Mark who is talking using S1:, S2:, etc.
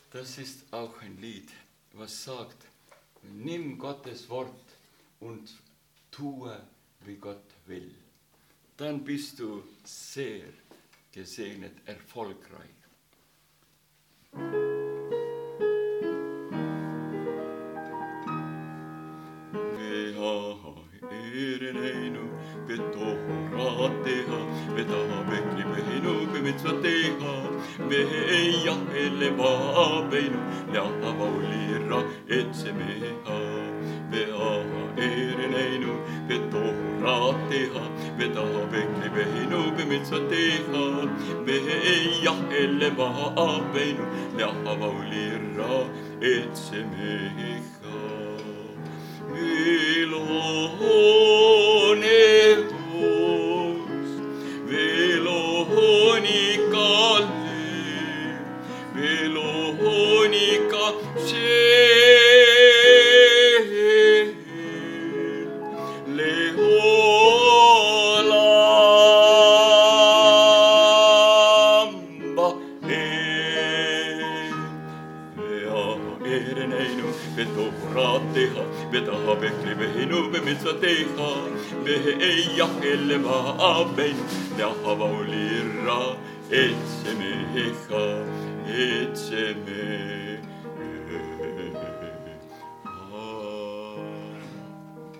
S1: Das ist auch ein Lied, was sagt, nimm Gottes Wort und tue, wie Gott will. Dann bist du sehr gesegnet, erfolgreich. Ereneinu betorateha betavekli behinu bemitzvateha veya elevabeinu leavaulira etsemeha veha ereneinu betorateha betavekli behinu bemitzvateha veya elevabeinu leavaulira etsemeha Veloneus, velonica le, velonica se, leolamba ereneinu betorateha betavekli behinu bemitzvateha veya elevabeinu leavaulira etsemeha etsemeha